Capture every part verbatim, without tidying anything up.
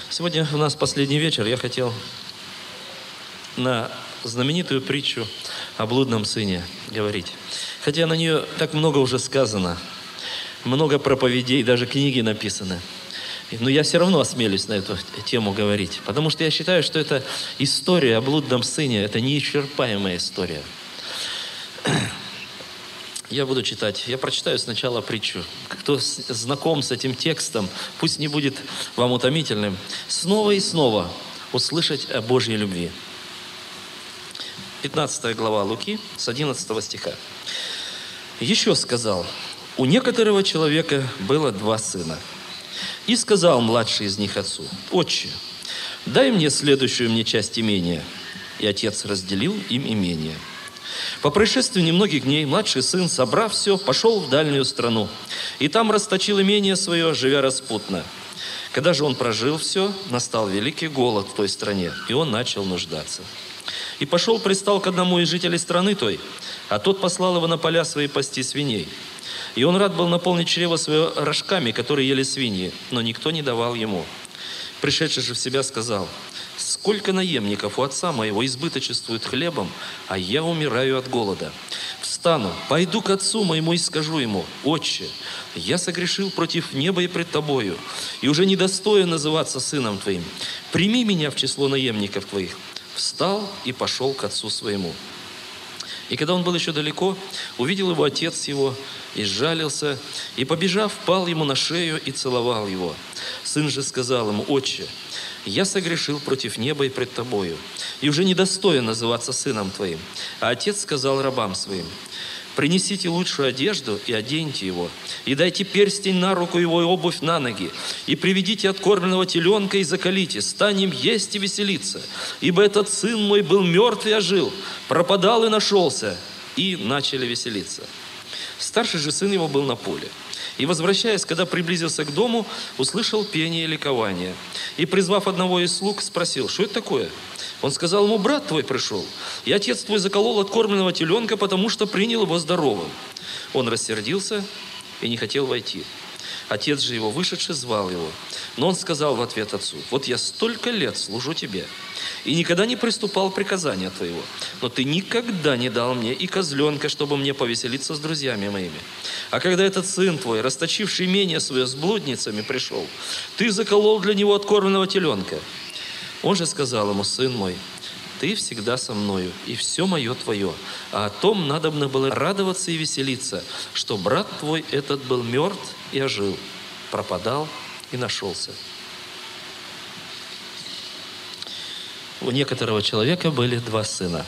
Сегодня у нас последний вечер. Я хотел на знаменитую притчу о блудном сыне говорить. Хотя на нее так много уже сказано, много проповедей, даже книги написаны. Но я все равно осмелюсь на эту тему говорить, потому что я считаю, что эта история о блудном сыне – это неисчерпаемая история. Я буду читать. Я прочитаю сначала притчу. Кто знаком с этим текстом, пусть не будет вам утомительным, снова и снова услышать о Божьей любви. пятнадцатая глава Луки, с одиннадцатого стиха. «Еще сказал, у некоторого человека было два сына. И сказал младший из них отцу: Отче, дай мне следующую мне часть имения. И отец разделил им имение. По прошествии немногих дней младший сын, собрав все, пошел в дальнюю страну. И там расточил имение свое, живя распутно. Когда же он прожил все, настал великий голод в той стране, и он начал нуждаться. И пошел, пристал к одному из жителей страны той, а тот послал его на поля свои пасти свиней. И он рад был наполнить чрево свое рожками, которые ели свиньи, но никто не давал ему. Пришедший же в себя сказал: сколько наемников у отца моего избыточествует хлебом, а я умираю от голода. Встану, пойду к отцу моему и скажу ему: Отче, я согрешил против неба и пред тобою, и уже недостоин называться сыном твоим. Прими меня в число наемников твоих. Встал и пошел к отцу своему. И когда он был еще далеко, увидел его отец его, и сжалился, и, побежав, пал ему на шею и целовал его. Сын же сказал ему: Отче, я согрешил против неба и пред тобою, и уже недостоин называться сыном твоим. А отец сказал рабам своим: принесите лучшую одежду и оденьте его, и дайте перстень на руку его и обувь на ноги, и приведите откормленного теленка и заколите, станем есть и веселиться. Ибо этот сын мой был мертв и ожил, пропадал и нашелся. И начали веселиться. Старший же сын его был на поле. И, возвращаясь, когда приблизился к дому, услышал пение и ликование. И, призвав одного из слуг, спросил: что это такое? Он сказал ему: брат твой пришел, и отец твой заколол откормленного теленка, потому что принял его здоровым. Он рассердился и не хотел войти. Отец же его, вышедший, звал его. Но он сказал в ответ отцу: вот я столько лет служу тебе, и никогда не приступал приказания твоего. Но ты никогда не дал мне и козленка, чтобы мне повеселиться с друзьями моими. А когда этот сын твой, расточивший имение свое с блудницами, пришел, ты заколол для него откормленного теленка. Он же сказал ему: сын мой, ты всегда со мною, и все мое твое. А о том надобно было радоваться и веселиться, что брат твой этот был мертв и ожил, пропадал и нашелся. У некоторого человека были два сына.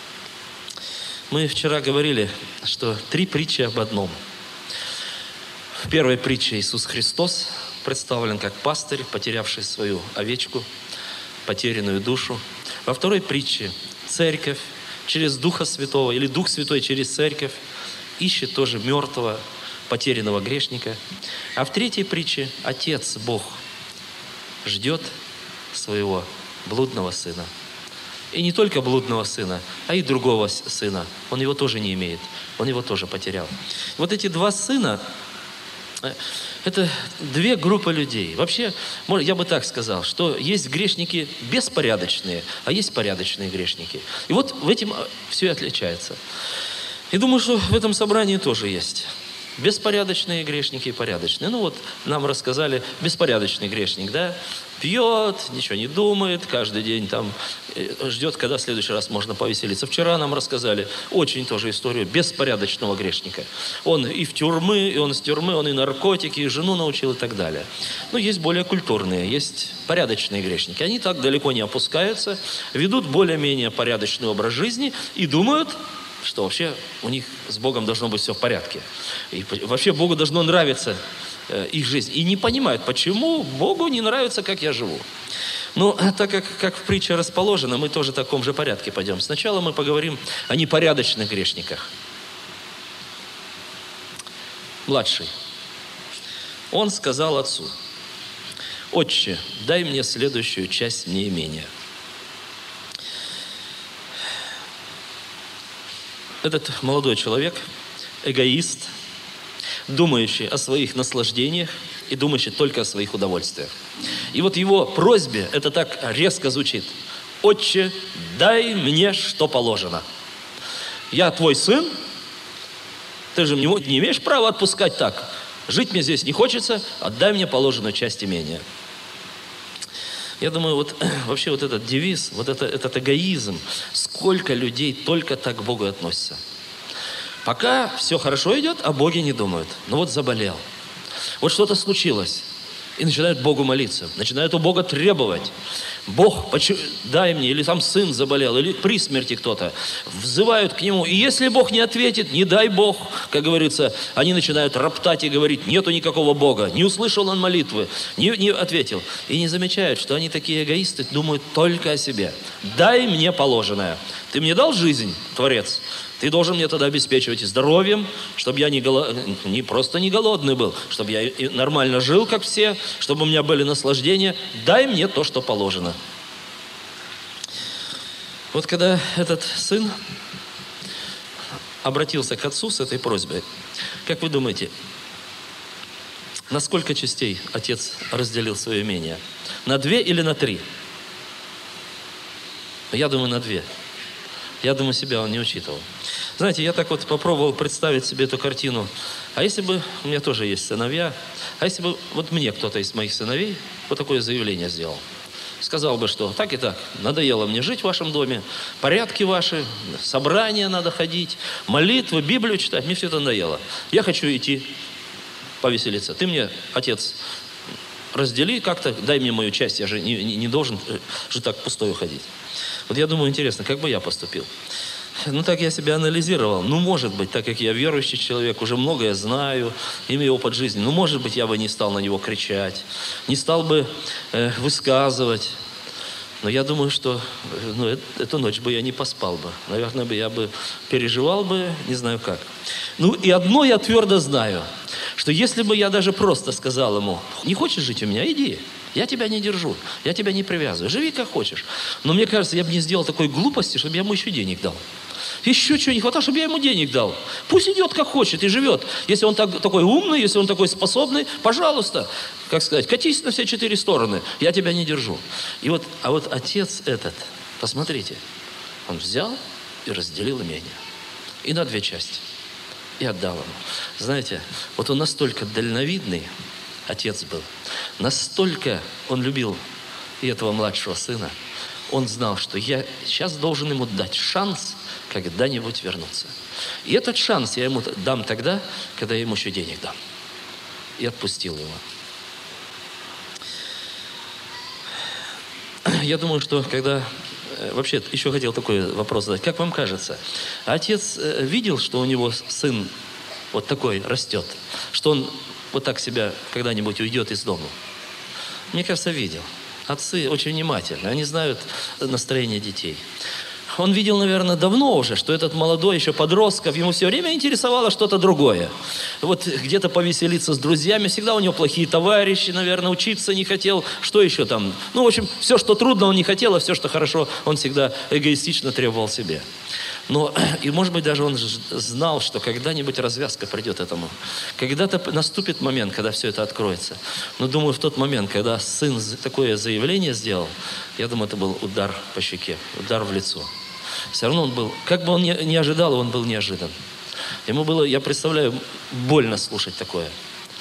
Мы вчера говорили, что три притчи об одном. В первой притче Иисус Христос представлен как пастырь, потерявший свою овечку, потерянную душу. Во второй притче церковь через Духа Святого, или Дух Святой через церковь, ищет тоже мертвого, потерянного грешника. А в третьей притче Отец, Бог, ждет своего блудного сына. И не только блудного сына, а и другого сына. Он его тоже не имеет. Он его тоже потерял. Вот эти два сына – это две группы людей. Вообще, я бы так сказал, что есть грешники беспорядочные, а есть порядочные грешники. И вот в этом все и отличается. И думаю, что в этом собрании тоже есть беспорядочные грешники и порядочные. Ну вот нам рассказали, беспорядочный грешник, да, пьет, ничего не думает, каждый день там ждет, когда в следующий раз можно повеселиться. Вчера нам рассказали очень тоже историю беспорядочного грешника. Он и в тюрьмы, и он из тюрьмы, он и наркотики, и жену научил и так далее. Но есть более культурные, есть порядочные грешники. Они так далеко не опускаются, ведут более-менее порядочный образ жизни и думают, что вообще у них с Богом должно быть все в порядке. И вообще Богу должно нравиться э, их жизнь. И не понимают, почему Богу не нравится, как я живу. Но так как, как в притче расположено, мы тоже в таком же порядке пойдем. Сначала мы поговорим о непорядочных грешниках. Младший. Он сказал отцу: Отче, дай мне следующую часть мне имения. Этот молодой человек, эгоист, думающий о своих наслаждениях, и думающий только о своих удовольствиях. И вот его просьбе это так резко звучит. «Отче, дай мне, что положено. Я твой сын, ты же не имеешь права отпускать так. Жить мне здесь не хочется, отдай мне положенную часть имения». Я думаю, вот вообще вот этот девиз, вот это, этот эгоизм, сколько людей только так к Богу относятся. Пока все хорошо идет, о Боге не думают. Но вот заболел. Вот что-то случилось. И начинают Богу молиться. Начинают у Бога требовать. Бог, дай мне, или там сын заболел, или при смерти кто-то. Взывают к нему. И если Бог не ответит, не дай Бог, как говорится, они начинают роптать и говорить, нету никакого Бога. Не услышал он молитвы, не, не ответил. И не замечают, что они такие эгоисты, думают только о себе. Дай мне положенное. Ты мне дал жизнь, Творец? Ты должен мне тогда обеспечивать и здоровьем, чтобы я не, голо... не просто не голодный был, чтобы я и нормально жил, как все, чтобы у меня были наслаждения. Дай мне то, что положено. Вот когда этот сын обратился к отцу с этой просьбой, как вы думаете, на сколько частей отец разделил свое имение? На две или на три? Я думаю, на две. Я думаю, себя он не учитывал. Знаете, я так вот попробовал представить себе эту картину. А если бы, у меня тоже есть сыновья, а если бы вот мне кто-то из моих сыновей вот такое заявление сделал? Сказал бы, что так и так, надоело мне жить в вашем доме, порядки ваши, собрания надо ходить, молитвы, Библию читать, мне все это надоело. Я хочу идти повеселиться. Ты мне, отец, раздели как-то, дай мне мою часть, я же не, не, не должен же так пустою ходить. Вот я думаю, интересно, как бы я поступил? Ну, так я себя анализировал. Ну, может быть, так как я верующий человек, уже многое знаю, имею опыт жизни, ну, может быть, я бы не стал на него кричать, не стал бы э, высказывать. Но я думаю, что ну, э, эту ночь бы я не поспал бы. Наверное, бы я бы переживал бы, не знаю как. Ну, и одно я твердо знаю, что если бы я даже просто сказал ему, не хочешь жить у меня, иди. Я тебя не держу, я тебя не привязываю. Живи как хочешь. Но мне кажется, я бы не сделал такой глупости, чтобы я ему еще денег дал. Еще чего не хватало, чтобы я ему денег дал. Пусть идет как хочет и живет. Если он так, такой умный, если он такой способный, пожалуйста, как сказать, катись на все четыре стороны. Я тебя не держу. И вот, а вот отец этот, посмотрите, он взял и разделил имение. И на две части. И отдал ему. Знаете, вот он настолько дальновидный, отец был. Настолько он любил и этого младшего сына, он знал, что я сейчас должен ему дать шанс когда-нибудь вернуться. И этот шанс я ему дам тогда, когда я ему еще денег дам. И отпустил его. Я думаю, что когда... Вообще, еще хотел такой вопрос задать. Как вам кажется, отец видел, что у него сын вот такой растет? Что он вот так себя когда-нибудь уйдет из дома? Мне кажется, видел. Отцы очень внимательны, они знают настроение детей. Он видел, наверное, давно уже, что этот молодой еще подростков, ему все время интересовало что-то другое. Вот где-то повеселиться с друзьями, всегда у него плохие товарищи, наверное, учиться не хотел. Что еще там? Ну, в общем, все, что трудно, он не хотел, а все, что хорошо, он всегда эгоистично требовал себе. Но, и может быть, даже он знал, что когда-нибудь развязка придет этому. Когда-то наступит момент, когда все это откроется. Но думаю, в тот момент, когда сын такое заявление сделал, я думаю, это был удар по щеке, удар в лицо. Все равно он был, как бы он не, не ожидал, он был неожидан. Ему было, я представляю, больно слушать такое.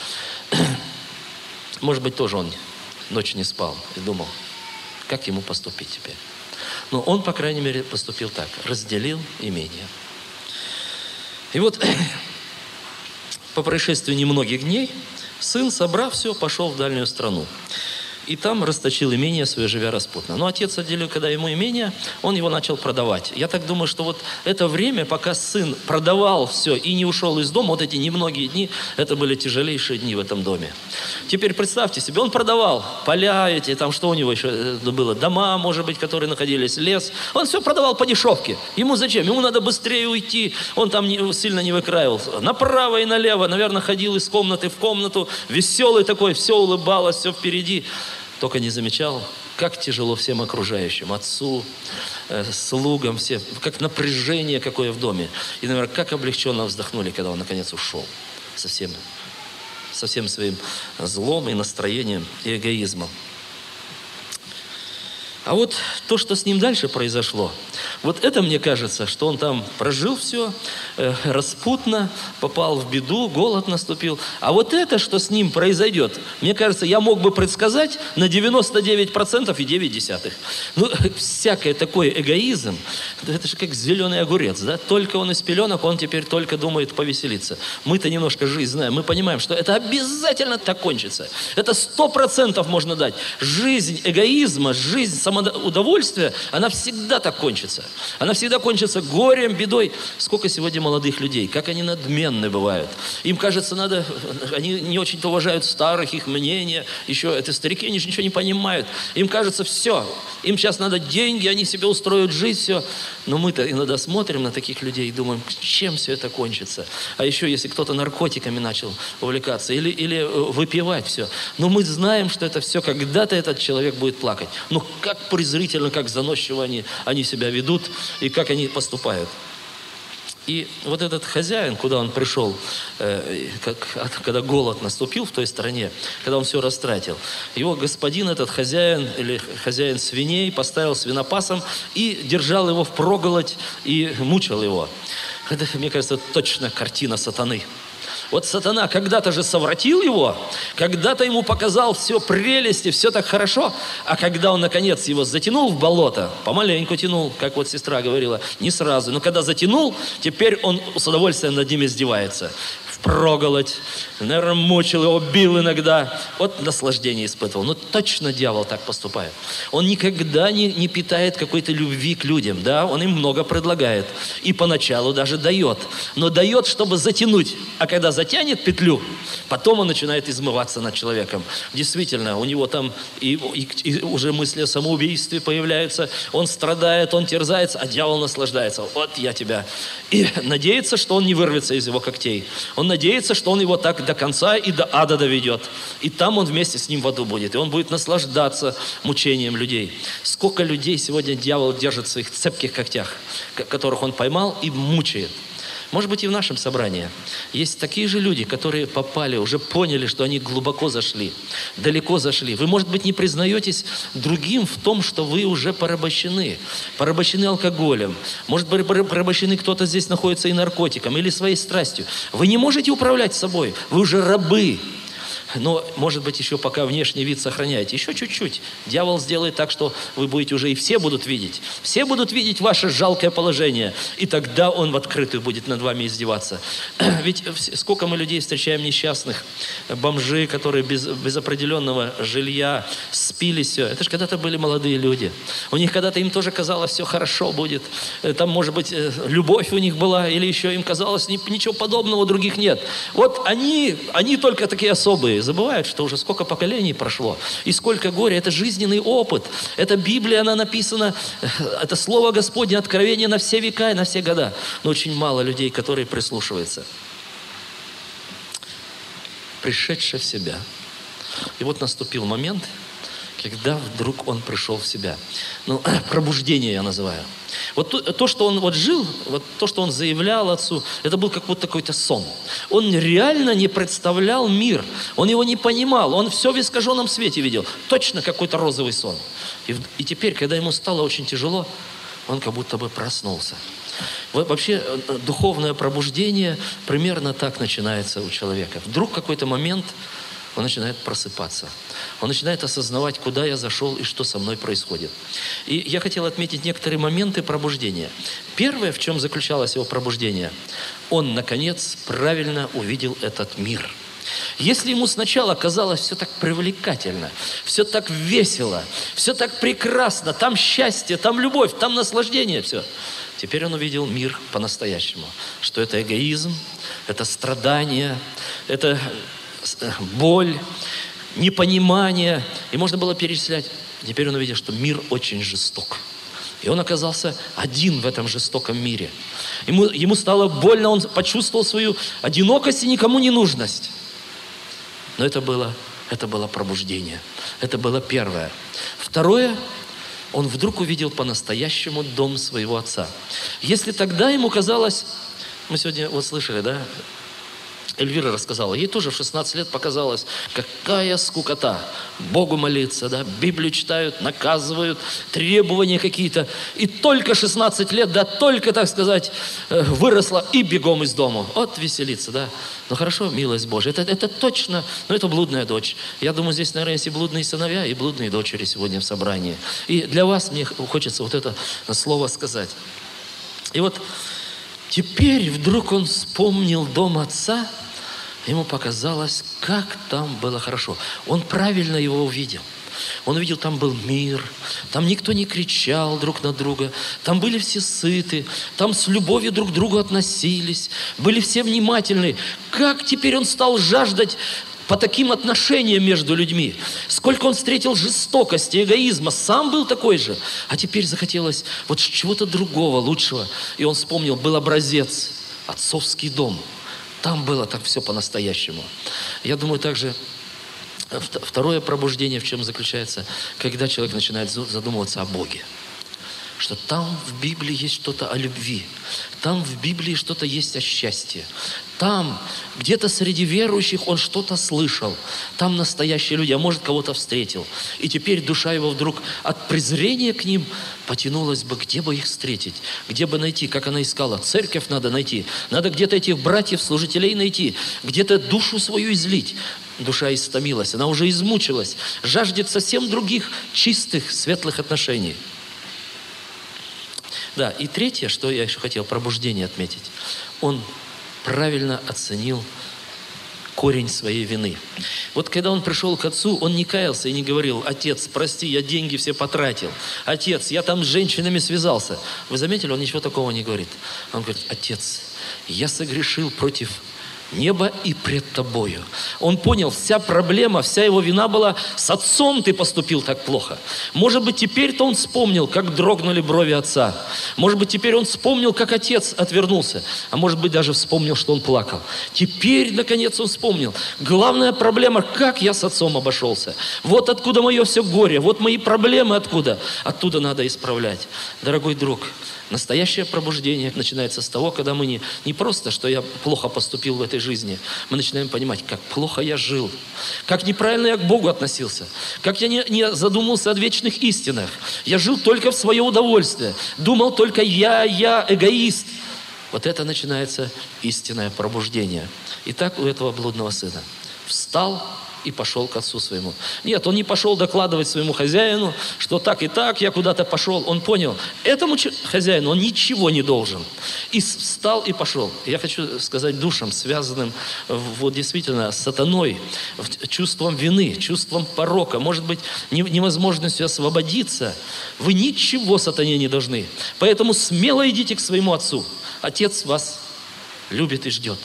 Может быть, тоже он ночь не спал и думал, как ему поступить теперь. Но он, по крайней мере, поступил так. Разделил имение. И вот по прошествии немногих дней сын, собрав все, пошел в дальнюю страну. И там расточил имение свое, живя распутно. Но отец отделил, когда ему имение, он его начал продавать. Я так думаю, что вот это время, пока сын продавал все и не ушел из дома, вот эти немногие дни, это были тяжелейшие дни в этом доме. Теперь представьте себе, он продавал поля эти, там что у него еще было, дома, может быть, которые находились, лес. Он все продавал по дешевке. Ему зачем? Ему надо быстрее уйти. Он там не, сильно не выкраивал. Направо и налево, наверное, ходил из комнаты в комнату, веселый такой, все улыбалось, все впереди. Только не замечал, как тяжело всем окружающим, отцу, э, слугам, всем, как напряжение какое в доме. И, наверное, как облегченно вздохнули, когда он наконец ушел со всем, со всем своим злом и настроением, и эгоизмом. А вот то, что с ним дальше произошло, вот это, мне кажется, что он там прожил все э, распутно, попал в беду, голод наступил. А вот это, что с ним произойдет, мне кажется, я мог бы предсказать на девяносто девять процентов и девять десятых. Ну, всякий такой эгоизм, это же как зеленый огурец, да? Только он из пеленок, он теперь только думает повеселиться. Мы-то немножко жизнь знаем, мы понимаем, что это обязательно так кончится. Это сто процентов можно дать. Жизнь эгоизма, жизнь самоудовольствия, она всегда так кончится. Она всегда кончится горем, бедой. Сколько сегодня молодых людей, как они надменны бывают. Им кажется, надо, они не очень-то уважают старых, их мнения. Еще это старики, они же ничего не понимают. Им кажется, все, им сейчас надо деньги, они себе устроят жизнь, все. Но мы-то иногда смотрим на таких людей и думаем, чем все это кончится. А еще, если кто-то наркотиками начал увлекаться или, или выпивать все. Но мы знаем, что это все, когда-то этот человек будет плакать. Но как презрительно, как заносчиво они, они себя ведут и как они поступают. И вот этот хозяин, куда он пришел, э, как, когда голод наступил в той стране, когда он все растратил, его господин, этот хозяин, или хозяин свиней, поставил свинопасом и держал его впроголодь и мучил его. Это, мне кажется, точно картина сатаны. Вот сатана когда-то же совратил его, когда-то ему показал все прелести, все так хорошо, а когда он, наконец, его затянул в болото, помаленьку тянул, как вот сестра говорила, не сразу, но когда затянул, теперь он с удовольствием над ним издевается. Впроголодь, наверное, мучил его, бил иногда. Вот наслаждение испытывал. Но точно дьявол так поступает. Он никогда не, не питает какой-то любви к людям. Да, он им много предлагает. И поначалу даже дает. Но дает, чтобы затянуть. А когда затянет петлю, потом он начинает измываться над человеком. Действительно, у него там и, и, и уже мысли о самоубийстве появляются. Он страдает, он терзается, а дьявол наслаждается. Вот я тебя. И надеется, что он не вырвется из его когтей. Он надеется, что он его так до конца и до ада доведет. И там он вместе с ним в аду будет. И он будет наслаждаться мучением людей. Сколько людей сегодня дьявол держит в своих цепких когтях, которых он поймал и мучает. Может быть, и в нашем собрании есть такие же люди, которые попали, уже поняли, что они глубоко зашли, далеко зашли. Вы, может быть, не признаетесь другим в том, что вы уже порабощены. Порабощены алкоголем. Может быть, порабощены кто-то здесь находится и наркотиком, или своей страстью. Вы не можете управлять собой. Вы уже рабы. Но, может быть, еще пока внешний вид сохраняете. Еще чуть-чуть. Дьявол сделает так, что вы будете уже и все будут видеть. Все будут видеть ваше жалкое положение. И тогда он в открытую будет над вами издеваться. Ведь сколько мы людей встречаем несчастных, бомжи, которые без, без определенного жилья спились все. Это же когда-то были молодые люди. У них когда-то им тоже казалось, все хорошо будет. Там, может быть, любовь у них была, или еще им казалось, ничего подобного у других нет. Вот они, они только такие особые. Забывают, что уже сколько поколений прошло, и сколько горя. Это жизненный опыт. Это Библия, она написана, это Слово Господне, откровение на все века и на все года. Но очень мало людей, которые прислушиваются. Пришедший в себя. И вот наступил момент, когда вдруг он пришел в себя. Ну, пробуждение я называю. Вот то, то, что он вот жил, вот то, что он заявлял отцу, это был как вот какой-то сон. Он реально не представлял мир. Он его не понимал. Он все в искаженном свете видел. Точно какой-то розовый сон. И, и теперь, когда ему стало очень тяжело, он как будто бы проснулся. Вообще, духовное пробуждение примерно так начинается у человека. Вдруг в какой-то момент он начинает просыпаться. Он начинает осознавать, куда я зашел и что со мной происходит. И я хотел отметить некоторые моменты пробуждения. Первое, в чем заключалось его пробуждение, он, наконец, правильно увидел этот мир. Если ему сначала казалось все так привлекательно, все так весело, все так прекрасно, там счастье, там любовь, там наслаждение, все. Теперь он увидел мир по-настоящему. Что это эгоизм, это страдание, это боль, непонимание. И можно было перечислять. Теперь он увидел, что мир очень жесток. И он оказался один в этом жестоком мире. Ему, ему стало больно, он почувствовал свою одинокость и никому не нужность. Но это было, это было пробуждение. Это было первое. Второе, он вдруг увидел по-настоящему дом своего отца. Если тогда ему казалось, мы сегодня вот слышали, да, Эльвира рассказала, ей тоже в шестнадцать лет показалось, какая скукота. Богу молиться, да, Библию читают, наказывают, требования какие-то. И только шестнадцать лет, да, только, так сказать, выросла и бегом из дома. Вот веселиться, да. Ну хорошо, милость Божья, это, это точно, но это блудная дочь. Я думаю, здесь, наверное, есть и блудные сыновья, и блудные дочери сегодня в собрании. И для вас мне хочется вот это слово сказать. И вот теперь вдруг он вспомнил дом отца. Ему показалось, как там было хорошо. Он правильно его увидел. Он увидел, там был мир, там никто не кричал друг на друга, там были все сыты, там с любовью друг к другу относились, были все внимательны. Как теперь он стал жаждать по таким отношениям между людьми. Сколько он встретил жестокости, эгоизма, сам был такой же. А теперь захотелось вот чего-то другого, лучшего. И он вспомнил, был образец, отцовский дом. Там было так все по-настоящему. Я думаю, также второе пробуждение в чем заключается, когда человек начинает задумываться о Боге. Что там в Библии есть что-то о любви. Там в Библии что-то есть о счастье. Там, где-то среди верующих он что-то слышал. Там настоящие люди, а может, кого-то встретил. И теперь душа его вдруг от презрения к ним потянулась бы, где бы их встретить, где бы найти, как она искала. Церковь надо найти. Надо где-то этих братьев, служителей найти. Где-то душу свою излить. Душа истомилась, она уже измучилась. Жаждет совсем других чистых, светлых отношений. Да, и третье, что я еще хотел, пробуждение отметить. Он правильно оценил корень своей вины. Вот когда он пришел к отцу, он не каялся и не говорил: отец, прости, я деньги все потратил. Отец, я там с женщинами связался. Вы заметили, он ничего такого не говорит. Он говорит: отец, я согрешил против небо и пред тобою. Он понял, вся проблема, вся его вина была: с отцом ты поступил так плохо. Может быть, теперь-то он вспомнил, как дрогнули брови отца. Может быть, теперь он вспомнил, как отец отвернулся. А может быть, даже вспомнил, что он плакал. Теперь, наконец, он вспомнил. Главная проблема, как я с отцом обошелся. Вот откуда мое все горе, вот мои проблемы откуда. Оттуда надо исправлять. Дорогой друг, настоящее пробуждение начинается с того, когда мы не, не просто, что я плохо поступил в этой жизни. Мы начинаем понимать, как плохо я жил, как неправильно я к Богу относился, как я не, не задумался о вечных истинах. Я жил только в свое удовольствие, думал только я, я, эгоист. Вот это начинается истинное пробуждение. И так у этого блудного сына. Встал и пошел к отцу своему. Нет, он не пошел докладывать своему хозяину, что так и так, я куда-то пошел. Он понял, этому хозяину он ничего не должен. И встал и пошел. Я хочу сказать душам, связанным вот действительно с сатаной, чувством вины, чувством порока, может быть, невозможностью освободиться. Вы ничего сатане не должны. Поэтому смело идите к своему отцу. Отец вас любит и ждет.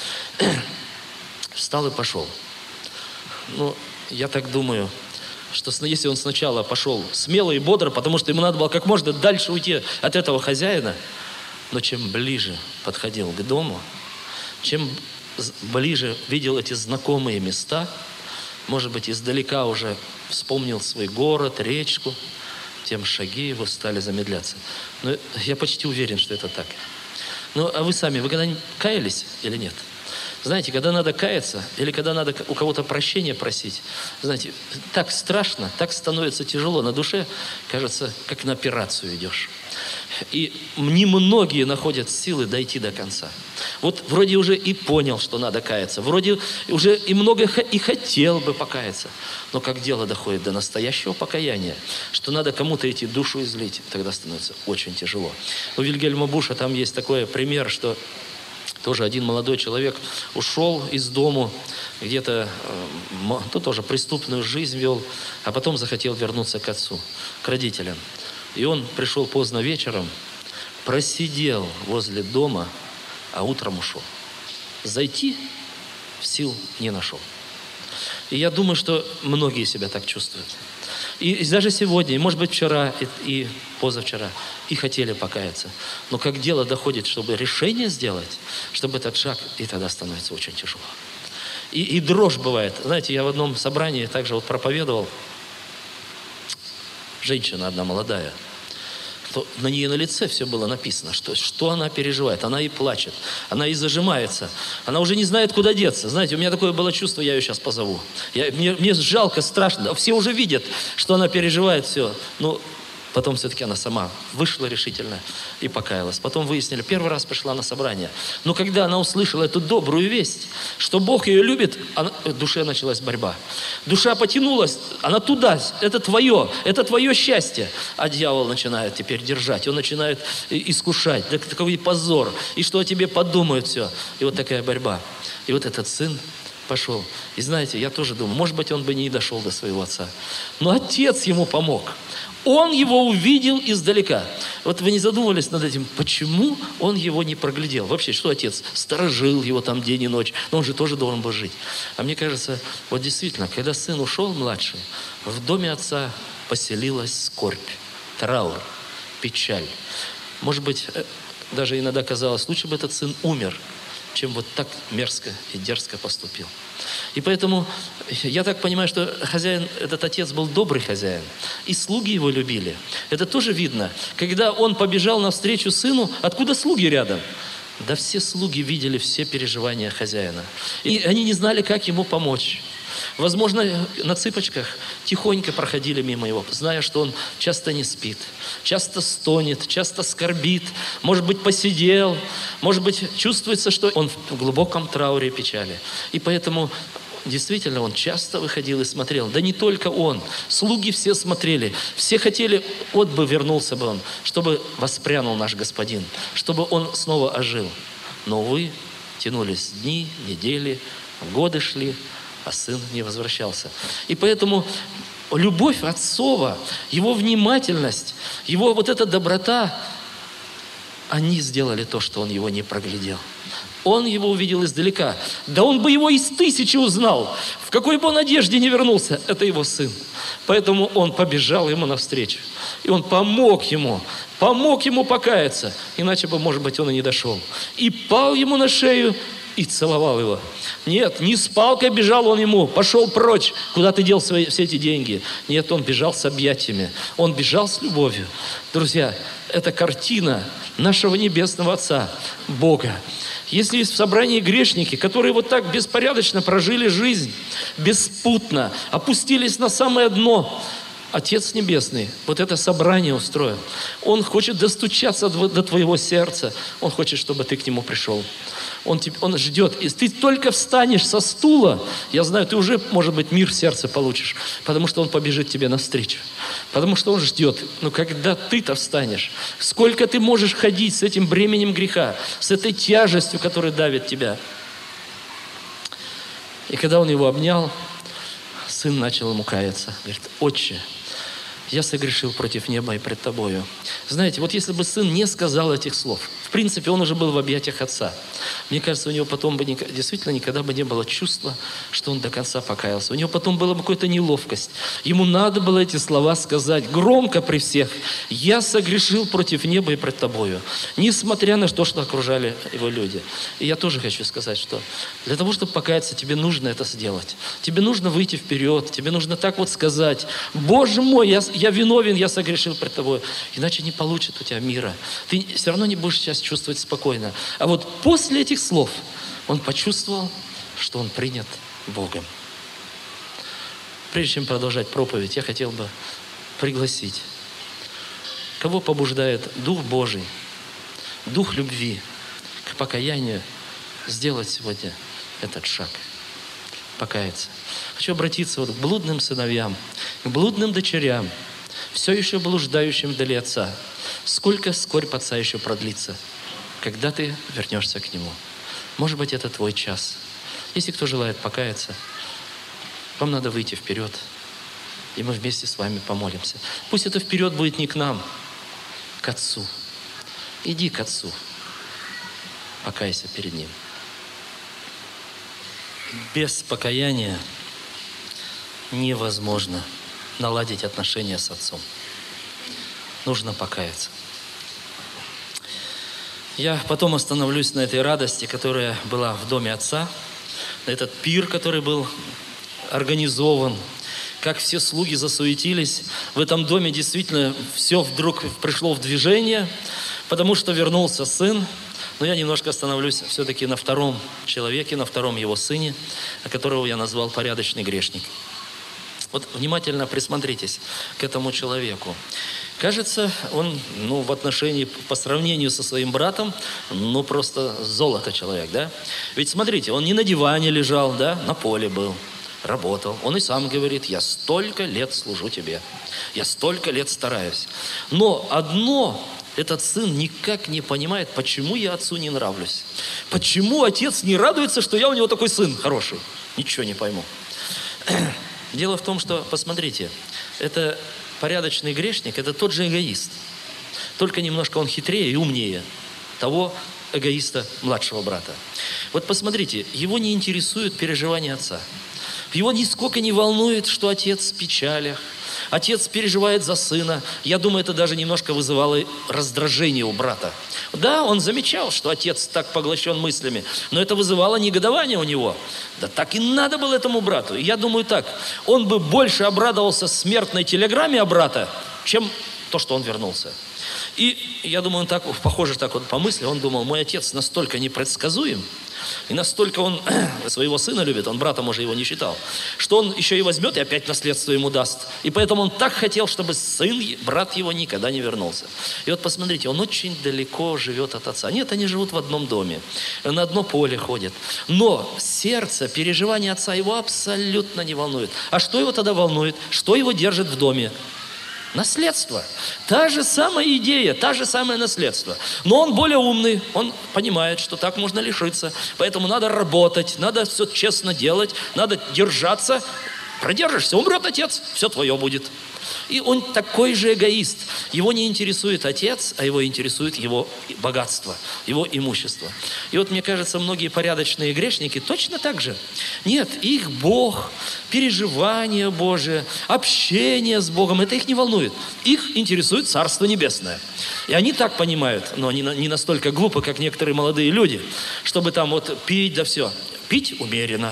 Встал и пошел. Ну, я так думаю, что если он сначала пошел смело и бодро, потому что ему надо было как можно дальше уйти от этого хозяина, но чем ближе подходил к дому, чем ближе видел эти знакомые места, может быть, издалека уже вспомнил свой город, речку, тем шаги его стали замедляться. Но я почти уверен, что это так. Ну, а вы сами, вы когда-нибудь каялись или нет? Знаете, когда надо каяться, или когда надо у кого-то прощения просить, знаете, так страшно, так становится тяжело на душе, кажется, как на операцию идешь. И немногие находят силы дойти до конца. Вот вроде уже и понял, что надо каяться, вроде уже и много и хотел бы покаяться, но как дело доходит до настоящего покаяния, что надо кому-то идти душу излить, тогда становится очень тяжело. У Вильгельма Буша там есть такой пример, что тоже один молодой человек ушел из дому, где-то, ну, тоже преступную жизнь вел, а потом захотел вернуться к отцу, к родителям. И он пришел поздно вечером, просидел возле дома, а утром ушел. Зайти в сил не нашел. И я думаю, что многие себя так чувствуют. И, и даже сегодня, и может быть вчера, и, и позавчера, и хотели покаяться. Но как дело доходит, чтобы решение сделать, чтобы этот шаг, и тогда становится очень тяжело. И, и дрожь бывает. Знаете, я в одном собрании также вот проповедовал. Женщина одна молодая. то на нее на лице все было написано, что, что она переживает. Она и плачет, она и зажимается, она уже не знает, куда деться. Знаете, у меня такое было чувство, я ее сейчас позову. Я, мне, мне жалко, страшно, все уже видят, что она переживает все. Ну, потом все-таки она сама вышла решительно и покаялась. Потом выяснили, первый раз пришла на собрание. Но когда она услышала эту добрую весть, что Бог ее любит, она, в душе началась борьба. Душа потянулась, она туда, это твое, это твое счастье. А дьявол начинает теперь держать, он начинает искушать. Да какой позор, и что о тебе подумают все. И вот такая борьба. И вот этот сын пошел. И знаете, я тоже думаю, может быть, он бы не дошел до своего отца. Но отец ему помог. Он его увидел издалека. Вот вы не задумывались над этим, почему он его не проглядел? Вообще, что отец? Сторожил его там день и ночь. Но он же тоже должен был жить. А мне кажется, вот действительно, когда сын ушел младший, в доме отца поселилась скорбь, траур, печаль. Может быть, даже иногда казалось, лучше бы этот сын умер, чем вот так мерзко и дерзко поступил. И поэтому я так понимаю, что хозяин, этот отец был добрый хозяин, и слуги его любили. Это тоже видно. Когда он побежал навстречу сыну, откуда слуги рядом? Да все слуги видели все переживания хозяина. И они не знали, как ему помочь. Возможно, на цыпочках тихонько проходили мимо его, зная, что он часто не спит, часто стонет, часто скорбит, может быть, посидел, может быть, чувствуется, что он в глубоком трауре и печали. И поэтому действительно он часто выходил и смотрел. Да не только он, слуги все смотрели, все хотели, вот бы вернулся бы он, чтобы воспрянул наш господин, чтобы он снова ожил. Но, увы, тянулись дни, недели, годы шли, а сын не возвращался. И поэтому любовь отцова, его внимательность, его вот эта доброта, они сделали то, что он его не проглядел. Он его увидел издалека. Да он бы его из тысячи узнал. В какой бы он одежде не вернулся, это его сын. Поэтому он побежал ему навстречу. И он помог ему, помог ему покаяться. Иначе бы, может быть, он и не дошел. И пал ему на шею, и целовал его. Нет, не с палкой бежал он ему, пошел прочь, куда ты дел свои, все эти деньги. Нет, он бежал с объятиями, он бежал с любовью. Друзья, это картина нашего Небесного Отца, Бога. Если есть в собрании грешники, которые вот так беспорядочно прожили жизнь, беспутно, опустились на самое дно, Отец Небесный вот это собрание устроил. Он хочет достучаться до твоего сердца. Он хочет, чтобы ты к Нему пришел. Он, он ждет. И ты только встанешь со стула, я знаю, ты уже, может быть, мир в сердце получишь, потому что Он побежит тебе навстречу. Потому что Он ждет. Но когда ты-то встанешь, сколько ты можешь ходить с этим бременем греха, с этой тяжестью, которая давит тебя. И когда он его обнял, сын начал ему каяться. Говорит: «Отче, я согрешил против неба и пред тобою». Знаете, вот если бы сын не сказал этих слов, в принципе, он уже был в объятиях отца. Мне кажется, у него потом бы действительно никогда бы не было чувства, что он до конца покаялся. У него потом была бы какая-то неловкость. Ему надо было эти слова сказать громко при всех: «Я согрешил против неба и пред тобою», несмотря на то, что окружали его люди. И я тоже хочу сказать, что для того, чтобы покаяться, тебе нужно это сделать. Тебе нужно выйти вперед, тебе нужно так вот сказать: «Боже мой, я, я виновен, я согрешил пред тобой». Иначе не получит у тебя мира. Ты все равно не будешь сейчас чувствовать спокойно. А вот после этих слов он почувствовал, что он принят Богом. Прежде чем продолжать проповедь, я хотел бы пригласить, кого побуждает Дух Божий, Дух любви к покаянию, сделать сегодня этот шаг, покаяться. Хочу обратиться вот к блудным сыновьям, к блудным дочерям, все еще блуждающим вдали отца. Сколько скорбь отца еще продлится, когда ты вернешься к нему? Может быть, это твой час. Если кто желает покаяться, вам надо выйти вперед, и мы вместе с вами помолимся. Пусть это вперед будет не к нам, к Отцу. Иди к Отцу, покайся перед Ним. Без покаяния невозможно наладить отношения с Отцом. Нужно покаяться. Я потом остановлюсь на этой радости, которая была в доме Отца, на этот пир, который был организован, как все слуги засуетились. В этом доме действительно все вдруг пришло в движение, потому что вернулся сын. Но я немножко остановлюсь все-таки на втором человеке, на втором его сыне, которого я назвал порядочный грешник. Вот внимательно присмотритесь к этому человеку. Кажется, он, ну, в отношении, по сравнению со своим братом, ну, просто золото человек, да? Ведь смотрите, он не на диване лежал, да, на поле был, работал. Он и сам говорит: я столько лет служу тебе, я столько лет стараюсь. Но одно... Этот сын никак не понимает, почему я отцу не нравлюсь. Почему отец не радуется, что я у него такой сын хороший. Ничего не пойму. Дело в том, что, посмотрите, это порядочный грешник, это тот же эгоист. Только немножко он хитрее и умнее того эгоиста младшего брата. Вот посмотрите, его не интересует переживания отца. Его нисколько не волнует, что отец в печалях. Отец переживает за сына. Я думаю, это даже немножко вызывало раздражение у брата. Да, он замечал, что отец так поглощен мыслями, но это вызывало негодование у него. Да так и надо было этому брату. И я думаю так, он бы больше обрадовался смертной телеграмме о брата, чем то, что он вернулся. И я думаю, он так, похоже, так вот по мысли, он думал: мой отец настолько непредсказуем, и настолько он своего сына любит, он брата, может, его не считал, что он еще и возьмет и опять наследство ему даст. И поэтому он так хотел, чтобы сын, брат его, никогда не вернулся. И вот посмотрите, он очень далеко живет от отца. Нет, они живут в одном доме, на одно поле ходят. Но сердце, переживания отца его абсолютно не волнует. А что его тогда волнует? Что его держит в доме? Наследство. Та же самая идея, та же самое наследство. Но он более умный, он понимает, что так можно лишиться. Поэтому надо работать, надо все честно делать, надо держаться. Продержишься, умрет отец, все твое будет. И он такой же эгоист. Его не интересует отец, а его интересует его богатство, его имущество. И вот мне кажется, многие порядочные грешники точно так же. Нет, их Бог, переживание Божие, общение с Богом, это их не волнует. Их интересует Царство Небесное. И они так понимают, но они не настолько глупы, как некоторые молодые люди, чтобы там вот пить, да все. Пить умеренно.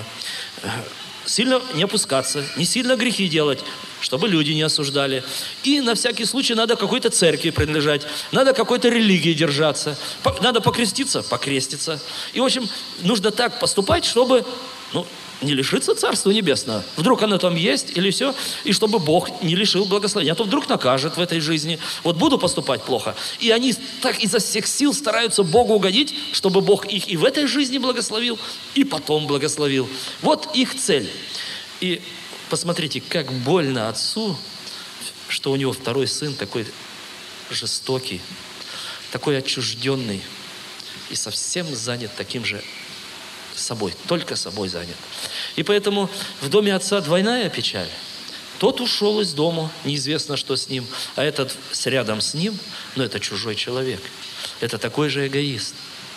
Сильно не опускаться, не сильно грехи делать, чтобы люди не осуждали. И на всякий случай надо какой-то церкви принадлежать, надо какой-то религии держаться, надо покреститься, покреститься. И, в общем, нужно так поступать, чтобы, ну, не лишиться Царства Небесного. Вдруг оно там есть или все, и чтобы Бог не лишил благословения. А то вдруг накажет в этой жизни. Вот буду поступать плохо. И они так изо всех сил стараются Богу угодить, чтобы Бог их и в этой жизни благословил, и потом благословил. Вот их цель. И посмотрите, как больно отцу, что у него второй сын такой жестокий, такой отчужденный и совсем занят таким же собой, только собой занят. И поэтому в доме отца двойная печаль. Тот ушел из дома, неизвестно, что с ним, а этот рядом с ним, но это чужой человек. Это такой же эгоист.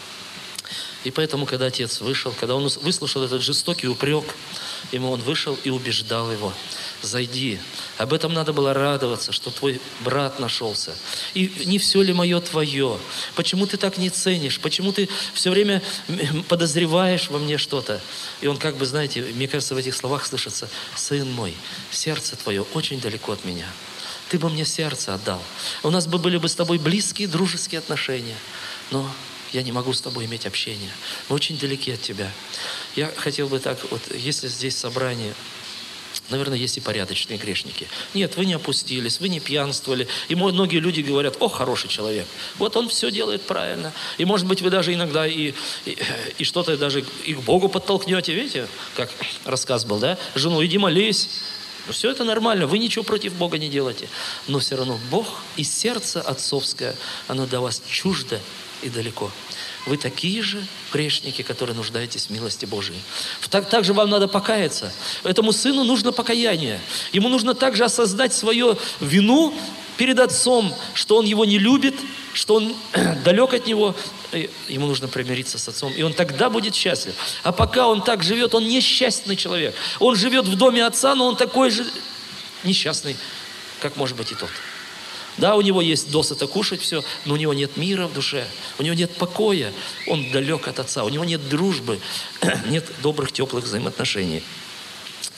И поэтому, когда отец вышел, когда он выслушал этот жестокий упрек, ему он вышел и убеждал его: зайди. Об этом надо было радоваться, что твой брат нашелся. И не все ли мое твое? Почему ты так не ценишь? Почему ты все время подозреваешь во мне что-то? И он как бы, знаете, мне кажется, в этих словах слышится: сын мой, сердце твое очень далеко от меня. Ты бы мне сердце отдал. У нас бы были бы с тобой близкие, дружеские отношения. Но я не могу с тобой иметь общение. Мы очень далеки от тебя. Я хотел бы так, вот если здесь собрание, наверное, есть и порядочные грешники. Нет, вы не опустились, вы не пьянствовали. И многие люди говорят: о, хороший человек. Вот он все делает правильно. И может быть вы даже иногда и, и, и что-то даже и к Богу подтолкнете. Видите, как рассказ был, да? Жену, иди молись. Все это нормально, вы ничего против Бога не делаете. Но все равно Бог и сердце отцовское, оно до вас чуждо и далеко. Вы такие же грешники, которые нуждаетесь в милости Божией. Так, так же вам надо покаяться. Этому сыну нужно покаяние. Ему нужно также осознать свою вину перед отцом, что он его не любит, что он далек от него. Ему нужно примириться с отцом, и он тогда будет счастлив. А пока он так живет, он несчастный человек. Он живет в доме отца, но он такой же несчастный, как может быть и тот. Да, у него есть досыта кушать все, но у него нет мира в душе, у него нет покоя, он далек от отца, у него нет дружбы, нет добрых, теплых взаимоотношений.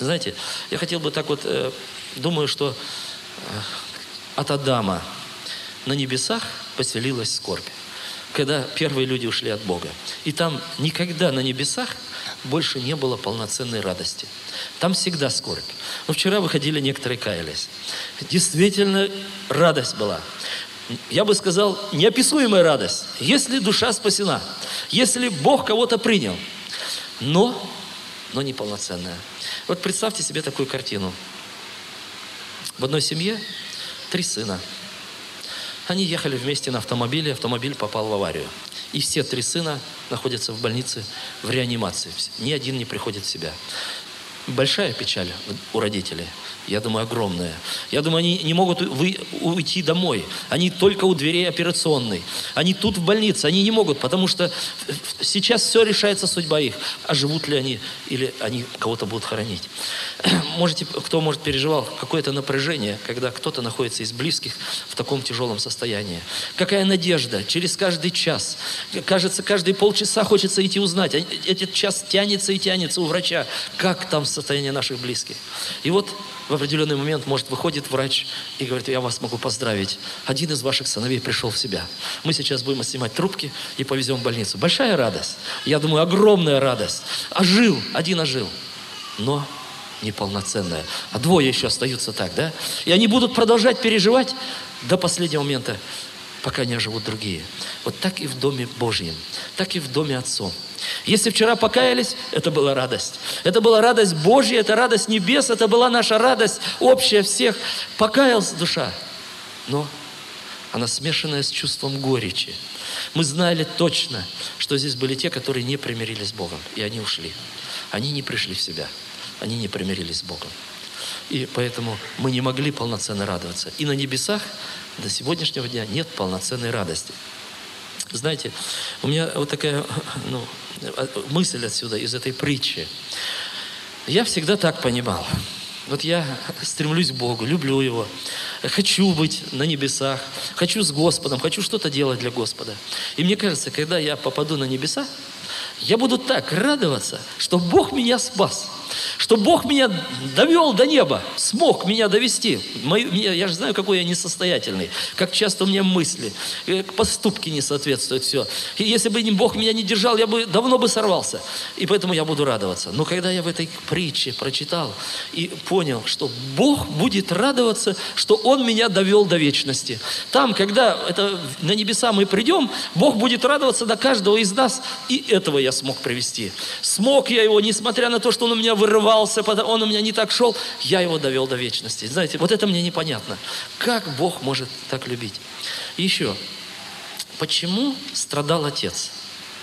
Знаете, я хотел бы так вот, э, думаю, что э, от Адама на небесах поселилась скорбь, когда первые люди ушли от Бога. И там никогда на небесах больше не было полноценной радости. Там всегда скорбь. Но вчера выходили, некоторые каялись. Действительно, радость была. Я бы сказал, неописуемая радость, если душа спасена, если Бог кого-то принял, но, но неполноценная. Вот представьте себе такую картину. В одной семье три сына. Они ехали вместе на автомобиле, автомобиль попал в аварию. И все три сына находятся в больнице в реанимации. Ни один не приходит в себя. Большая печаль у родителей. Я думаю, огромная. Я думаю, они не могут вы, уйти домой. Они только у дверей операционной. Они тут в больнице. Они не могут, потому что сейчас все решается судьба их. А живут ли они, или они кого-то будут хоронить. Можете, кто, может, переживал какое-то напряжение, когда кто-то находится из близких в таком тяжелом состоянии. Какая надежда. Через каждый час. Кажется, каждые полчаса хочется идти узнать. Этот час тянется и тянется у врача. Как там состояние наших близких. И вот в определенный момент, может, выходит врач и говорит: я вас могу поздравить. Один из ваших сыновей пришел в себя. Мы сейчас будем снимать трубки и повезем в больницу. Большая радость. Я думаю, огромная радость. Ожил, один ожил. Но неполноценная. А двое еще остаются так, да? И они будут продолжать переживать до последнего момента, пока не оживут другие. Вот так и в Доме Божьем, так и в Доме Отцом. Если вчера покаялись, это была радость. Это была радость Божья, это радость небес, это была наша радость общая всех. Покаялась душа, но она смешанная с чувством горечи. Мы знали точно, что здесь были те, которые не примирились с Богом, и они ушли. Они не пришли в себя, они не примирились с Богом. И поэтому мы не могли полноценно радоваться. И на небесах до сегодняшнего дня нет полноценной радости. Знаете, у меня вот такая ну, мысль отсюда, из этой притчи. Я всегда так понимал. Вот я стремлюсь к Богу, люблю Его, хочу быть на небесах, хочу с Господом, хочу что-то делать для Господа. И мне кажется, когда я попаду на небеса, я буду так радоваться, что Бог меня спас, что Бог меня довел до неба, смог меня довести. Мои, я же знаю, какой я несостоятельный, как часто у меня мысли, поступки не соответствуют, все. И если бы Бог меня не держал, я бы давно бы сорвался. И поэтому я буду радоваться. Но когда я в этой притче прочитал и понял, что Бог будет радоваться, что Он меня довел до вечности. Там, когда это, на небеса мы придем, Бог будет радоваться до каждого из нас, и этого я смог привести. Смог я его, несмотря на то, что он у меня вырывался, он у меня не так шел, я его довел до вечности. Знаете, вот это мне непонятно. Как Бог может так любить? И еще, почему страдал отец?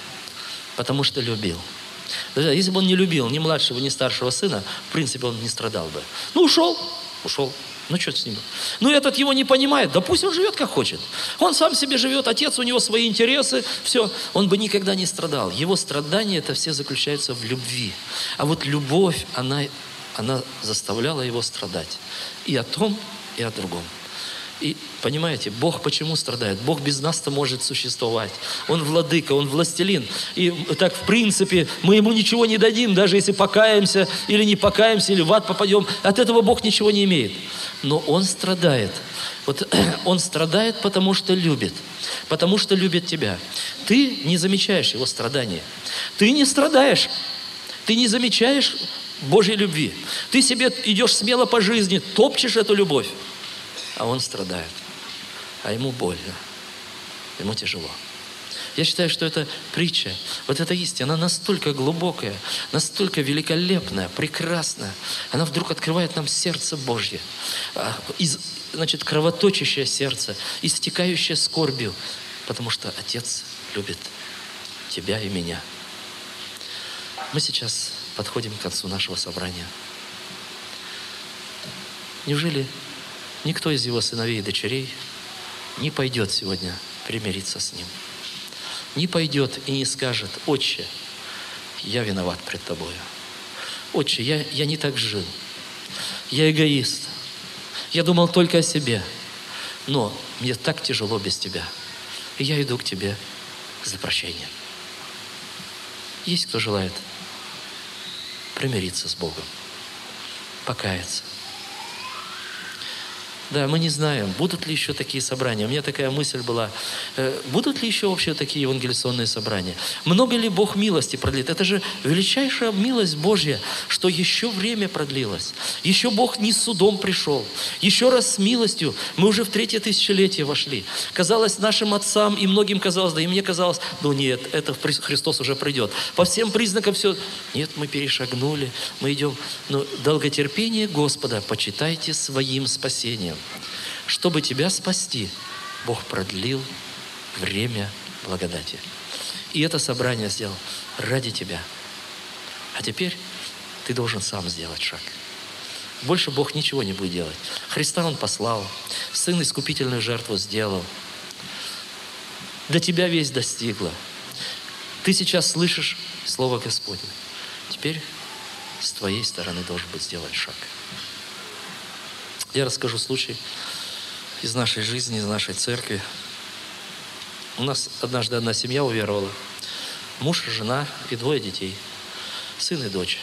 Потому что любил. Друзья, если бы он не любил ни младшего, ни старшего сына, в принципе, он не страдал бы. Ну, ушел, ушел. Ну, что с ним? Ну, этот его не понимает. Да пусть он живет, как хочет. Он сам себе живет, отец, у него свои интересы, все. Он бы никогда не страдал. Его страдания, это все заключаются в любви. А вот любовь, она, она заставляла его страдать. И о том, и о другом. И понимаете, Бог почему страдает? Бог без нас-то может существовать. Он владыка, Он властелин. И так, в принципе, мы Ему ничего не дадим, даже если покаемся или не покаемся, или в ад попадем. От этого Бог ничего не имеет. Но Он страдает. Вот Он страдает, потому что любит. Потому что любит тебя. Ты не замечаешь Его страдания. Ты не страдаешь. Ты не замечаешь Божьей любви. Ты себе идешь смело по жизни, топчешь эту любовь. А он страдает. А ему больно. Ему тяжело. Я считаю, что эта притча, вот эта истина, она настолько глубокая, настолько великолепная, прекрасная. Она вдруг открывает нам сердце Божье. Из, значит, кровоточащее сердце, истекающее скорбью. Потому что Отец любит тебя и меня. Мы сейчас подходим к концу нашего собрания. Неужели никто из его сыновей и дочерей не пойдет сегодня примириться с ним? Не пойдет и не скажет: «Отче, я виноват пред тобою. Отче, я, я не так жил. Я эгоист. Я думал только о себе. Но мне так тяжело без тебя. И я иду к тебе за прощением». Есть кто желает примириться с Богом? покаяться. Да, мы не знаем, будут ли еще такие собрания. У меня такая мысль была, э, будут ли еще вообще такие евангелиционные собрания? Много ли Бог милости продлит? Это же величайшая милость Божья, что еще время продлилось. Еще Бог не с судом пришел. Еще раз с милостью. Мы уже в третье тысячелетие вошли. Казалось нашим отцам и многим казалось, да и мне казалось, ну нет, это Христос уже придет. По всем признакам все. Нет, мы перешагнули, мы идем. Но долготерпение Господа почитайте своим спасением. Чтобы тебя спасти, Бог продлил время благодати. И это собрание сделал ради тебя. А теперь ты должен сам сделать шаг. Больше Бог ничего не будет делать. Христа Он послал, Сын искупительную жертву сделал. До тебя весть достигла. Ты сейчас слышишь Слово Господне. Теперь с твоей стороны должен быть сделан шаг. Я расскажу случай из нашей жизни, из нашей церкви. У нас однажды одна семья уверовала. Муж, жена и двое детей. Сын и дочь.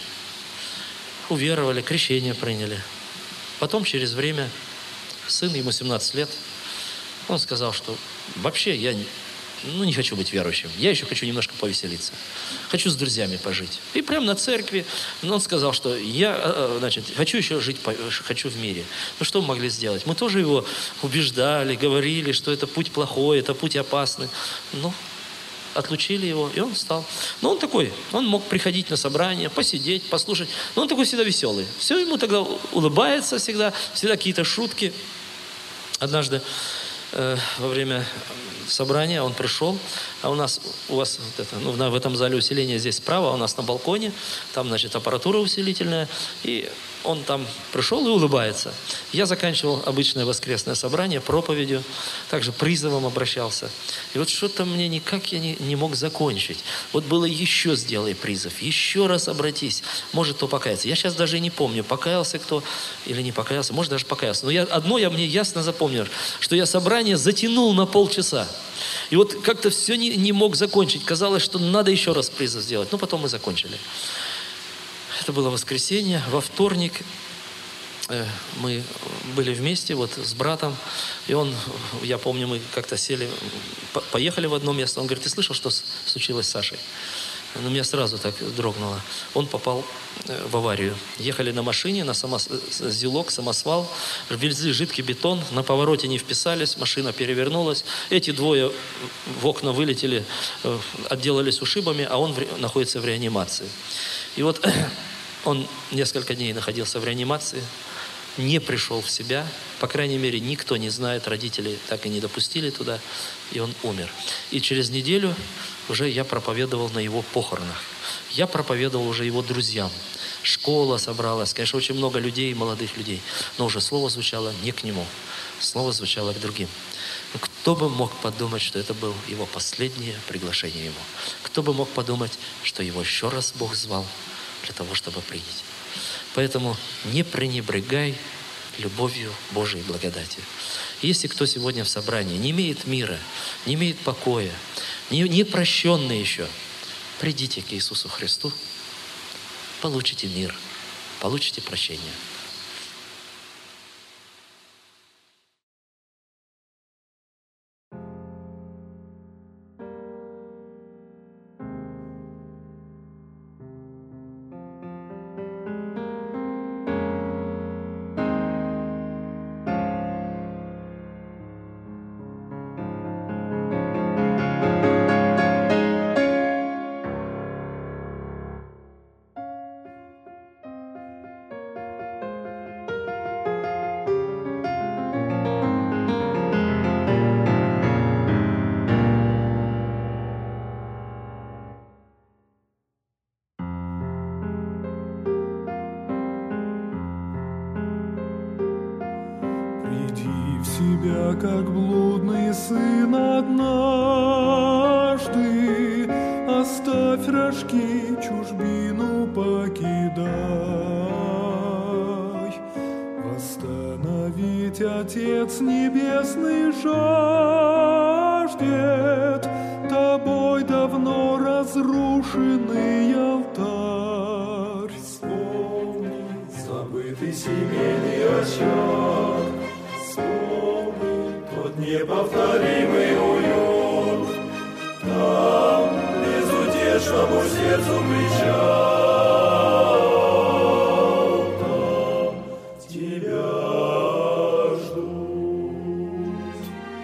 Уверовали, крещение приняли. Потом через время сын, ему семнадцать лет, он сказал, что вообще я ну, не хочу быть верующим. Я еще хочу немножко повеселиться. Хочу с друзьями пожить. И прямо на церкви он сказал, что я, значит, хочу еще жить, хочу в мире. Ну, что мы могли сделать? Мы тоже его убеждали, говорили, что это путь плохой, это путь опасный. Ну, отлучили его, и он стал. Но он такой, он мог приходить на собрание, посидеть, послушать. Но он такой всегда веселый. Все ему тогда улыбается всегда, всегда какие-то шутки. Однажды э, во время собрания он пришел, а у нас, у вас вот это, ну, в этом зале усиления здесь справа, у нас на балконе, там, значит, аппаратура усилительная, и он там пришел и улыбается. Я заканчивал обычное воскресное собрание проповедью, также призывом обращался. И вот что-то мне никак я не, не мог закончить. Вот было еще сделай призыв, еще раз обратись, может кто покаяться. Я сейчас даже и не помню, покаялся кто или не покаялся, может даже покаялся. Но я, одно я мне ясно запомнил, что я собрание затянул на полчаса. И вот как-то все не, не мог закончить. Казалось, что надо еще раз призыв сделать. Но потом мы закончили. Это было воскресенье. Во вторник э, мы были вместе вот с братом. И он, я помню, мы как-то сели, по поехали в одно место. Он говорит, ты слышал, что случилось с Сашей? Ну, меня сразу так дрогнуло. Он попал э, в аварию. Ехали на машине, на самос... зилок, самосвал. Везли жидкий бетон. На повороте не вписались, машина перевернулась. Эти двое в окна вылетели, э, отделались ушибами, а он в... находится в реанимации. И вот он несколько дней находился в реанимации, не пришел в себя. По крайней мере, никто не знает, родители так и не допустили туда, и он умер. И через неделю уже я проповедовал на его похоронах. Я проповедовал уже его друзьям. Школа собралась, конечно, очень много людей, молодых людей. Но уже слово звучало не к нему, слово звучало к другим. Но кто бы мог подумать, что это было его последнее приглашение ему? Кто бы мог подумать, что его еще раз Бог звал для того, чтобы принять? Поэтому не пренебрегай любовью Божией благодати. Если кто сегодня в собрании не имеет мира, не имеет покоя, не, не прощенный еще, придите к Иисусу Христу, получите мир, получите прощение. Как блудный сын однажды, оставь рожки, чужбину покидай. Восстановить Отец Небесный жаждет тобой давно разрушенный алтарь. Вспомни забытый семейный очаг. Вспомни тот неповторимый уют, там безутешному сердцу кричал, там тебя ждут.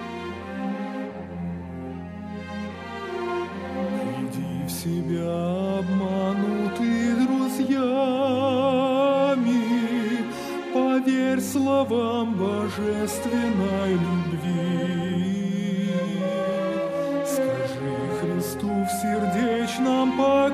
Приди в себя, обманутый друзьями, поверь словам божественной любви. Скажи Христу в сердечном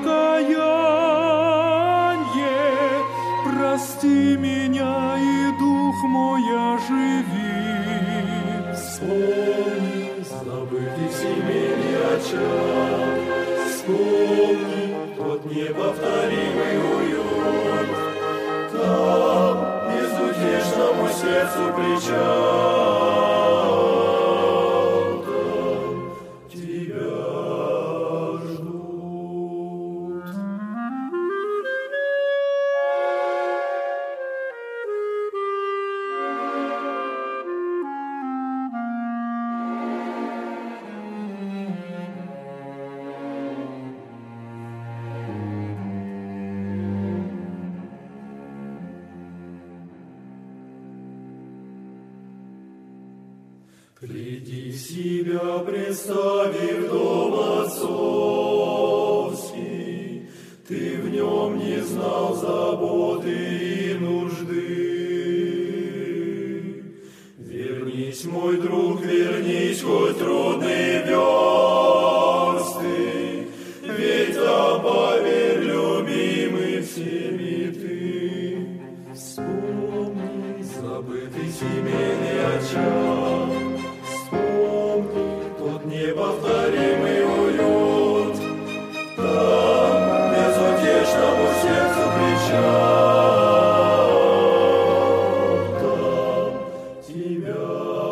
покаянье, прости меня и дух мой оживи. Вспомни забытый семейный очаг, вспомни тот неповторимый уют, там безутешному сердцу кричал, там тебя ждут. Приди в себя, представив дом отцовский, ты в нем не знал заботы и нужды. Вернись, мой друг, вернись, хоть трудные версты, ведь там, поверь, любимый всеми ты. Вспомни забытый семейный очаг, вспомни тот неповторимый уют, там безутешному сердцу кричал, там тебя